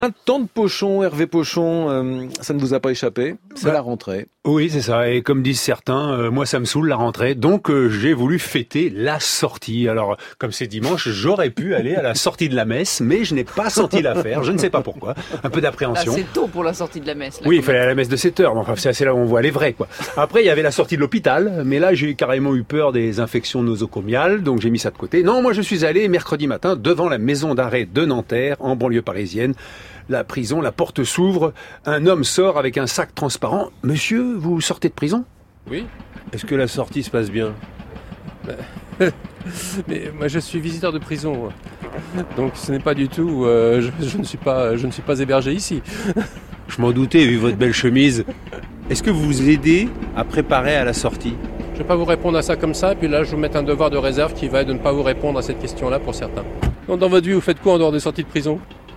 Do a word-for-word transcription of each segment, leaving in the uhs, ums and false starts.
Un temps de Pochon, Hervé Pochon, euh, ça ne vous a pas échappé, c'est bah, la rentrée. Oui, c'est ça. Et comme disent certains, euh, moi ça me saoule la rentrée, donc euh, j'ai voulu fêter la sortie. Alors, comme c'est dimanche, j'aurais pu aller à la sortie de la messe, mais je n'ai pas senti l'affaire, je ne sais pas pourquoi. Un peu d'appréhension. Là, c'est tôt pour la sortie de la messe. Là, oui, il fallait aller à la messe de sept heures, enfin c'est c'est là où on voit les vrais, quoi. Après, il y avait la sortie de l'hôpital, mais là j'ai carrément eu peur des infections nosocomiales, donc j'ai mis ça de côté. Non, moi je suis allé mercredi matin devant la maison d'arrêt de Nanterre, en banlieue parisienne. La prison, la porte s'ouvre, un homme sort avec un sac transparent. Monsieur, vous sortez de prison ? Oui. Est-ce que la sortie se passe bien ? Mais moi je suis visiteur de prison, donc ce n'est pas du tout, euh, je, je ne suis pas, je ne suis pas hébergé ici. Je m'en doutais vu votre belle chemise. Est-ce que vous vous aidez à préparer à la sortie ? Je ne vais pas vous répondre à ça comme ça, puis là je vais vous mettre un devoir de réserve qui va être de ne pas vous répondre à cette question-là pour certains. Donc, dans votre vie, vous faites quoi en dehors des sorties de prison ?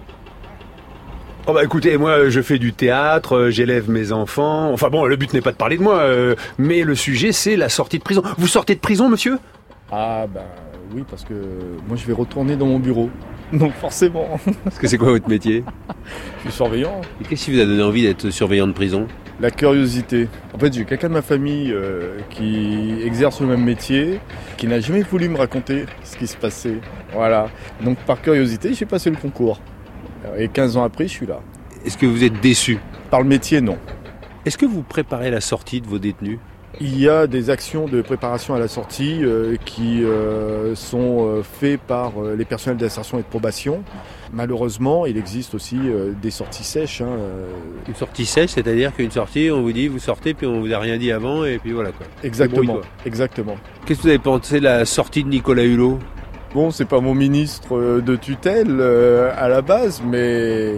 Oh bah écoutez, moi je fais du théâtre, j'élève mes enfants, enfin bon, le but n'est pas de parler de moi, euh, mais le sujet c'est la sortie de prison. Vous sortez de prison, monsieur ? Ah bah oui, parce que moi je vais retourner dans mon bureau, donc forcément. Parce que c'est quoi votre métier ? Je suis surveillant. Et qu'est-ce qui vous a donné envie d'être surveillant de prison ? La curiosité. En fait, j'ai quelqu'un de ma famille euh, qui exerce le même métier, qui n'a jamais voulu me raconter ce qui se passait. Voilà. Donc par curiosité, j'ai passé le concours. Et quinze ans après, je suis là. Est-ce que vous êtes déçu ? Par le métier, non. Est-ce que vous préparez la sortie de vos détenus ? Il y a des actions de préparation à la sortie euh, qui euh, sont euh, faites par euh, les personnels d'insertion et de probation. Malheureusement, il existe aussi euh, des sorties sèches. Hein, euh... Une sortie sèche, c'est-à-dire qu'une sortie, on vous dit vous sortez, puis on vous a rien dit avant, et puis voilà quoi. Exactement, exactement. Qu'est-ce que vous avez pensé de la sortie de Nicolas Hulot ? Bon, c'est pas mon ministre de tutelle euh, à la base, mais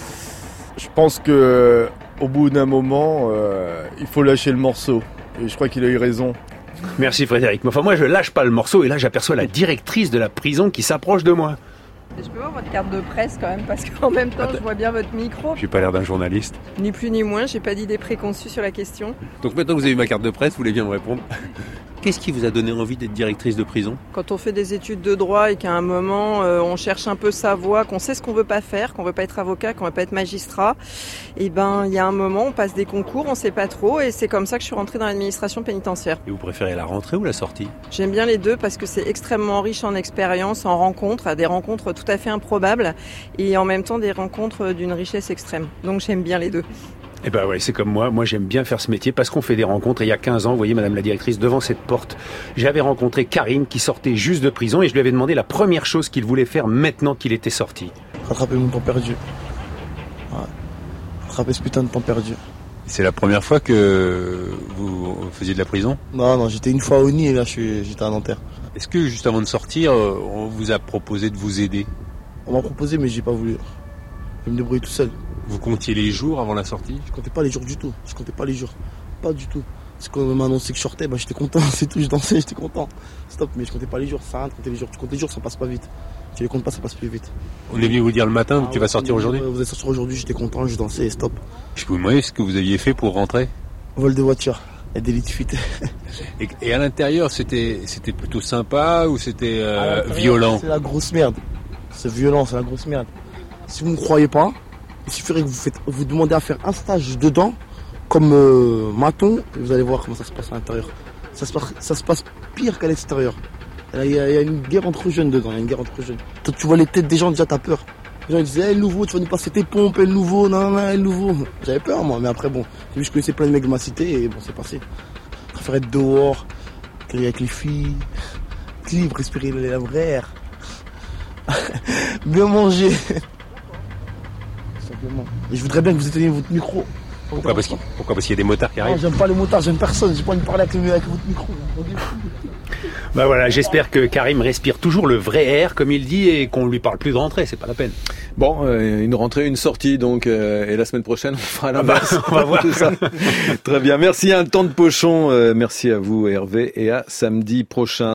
je pense que au bout d'un moment, euh, il faut lâcher le morceau. Et je crois qu'il a eu raison. Merci Frédéric. Mais enfin moi je lâche pas le morceau et là j'aperçois la directrice de la prison qui s'approche de moi. Je peux voir votre carte de presse quand même, parce qu'en même temps, je vois bien votre micro. J'ai pas l'air d'un journaliste. Ni plus ni moins, j'ai pas d'idée préconçue sur la question. Donc maintenant que vous avez eu ma carte de presse, vous voulez bien me répondre ? Qu'est-ce qui vous a donné envie d'être directrice de prison ? Quand on fait des études de droit et qu'à un moment, euh, on cherche un peu sa voie, qu'on sait ce qu'on veut pas faire, qu'on veut pas être avocat, qu'on veut pas être magistrat, et ben il y a un moment, on passe des concours, on sait pas trop, et c'est comme ça que je suis rentrée dans l'administration pénitentiaire. Et vous préférez la rentrée ou la sortie ? J'aime bien les deux parce que c'est extrêmement riche en expérience, en rencontres, des rencontres tout à fait improbables, et en même temps des rencontres d'une richesse extrême. Donc j'aime bien les deux. Eh ben ouais, c'est comme moi. Moi, j'aime bien faire ce métier parce qu'on fait des rencontres. Et il y a quinze ans, vous voyez, madame la directrice, devant cette porte, j'avais rencontré Karim qui sortait juste de prison et je lui avais demandé la première chose qu'il voulait faire maintenant qu'il était sorti. Rattraper mon temps perdu. Ouais. Rattraper ce putain de temps perdu. C'est la première fois que vous faisiez de la prison ? Non, non, j'étais une fois au Nid et là, je suis, j'étais à Nanterre. Est-ce que juste avant de sortir, on vous a proposé de vous aider ? On m'a proposé, mais j'ai pas voulu. Je vais me débrouiller tout seul. Vous comptiez les jours avant la sortie ? Je comptais pas les jours du tout. Je comptais pas les jours. Pas du tout. Parce qu'on m'a annoncé que je sortais, bah j'étais content, c'est tout, je dansais, j'étais content. Stop, mais je comptais pas les jours, ça sert à rien de compter les jours. Tu comptes les jours, ça passe pas vite. Tu les comptes pas, ça passe plus vite. On est venu vous dire le matin que ah, tu vas sortir aujourd'hui ? Vous êtes sorti aujourd'hui, j'étais content, je dansais et stop. Je peux vous demander ce que vous aviez fait pour rentrer ? Vol de voiture, et délit de fuite. et, et à l'intérieur, c'était, c'était plutôt sympa ou c'était euh, violent ? C'est la grosse merde. C'est violent, c'est la grosse merde. Si vous me croyez pas, il suffirait que vous faites, vous demandez à faire un stage dedans, comme euh, maton, et vous allez voir comment ça se passe à l'intérieur. Ça se passe, ça se passe pire qu'à l'extérieur. Il y, a, il y a une guerre entre jeunes dedans, il y a une guerre entre jeunes. Toi, tu vois les têtes des gens, déjà t'as peur. Les gens ils disaient, hey, le nouveau, tu vas nous passer tes pompes, hey, le nouveau, non, non, hey, le nouveau. J'avais peur moi, mais après bon, j'ai vu que je connaissais plein de mecs de ma cité et bon, c'est passé. Je préfère être dehors, crier avec les filles, libre, respirer la vraie air, bien manger. Et je voudrais bien que vous éteigniez votre micro. Pourquoi parce, qu'il, pourquoi parce qu'il y a des motards qui arrivent ? Non, j'aime pas les motards, j'aime personne, j'ai pas envie de parler avec, le, avec votre micro. Bah voilà, j'espère que Karim respire toujours le vrai air, comme il dit, et qu'on lui parle plus de rentrée, c'est pas la peine. Bon, euh, une rentrée, une sortie, donc, euh, et la semaine prochaine, on fera la bah, on va voir tout ça. Très bien, merci, un temps de Pochon, euh, merci à vous Hervé, et à samedi prochain.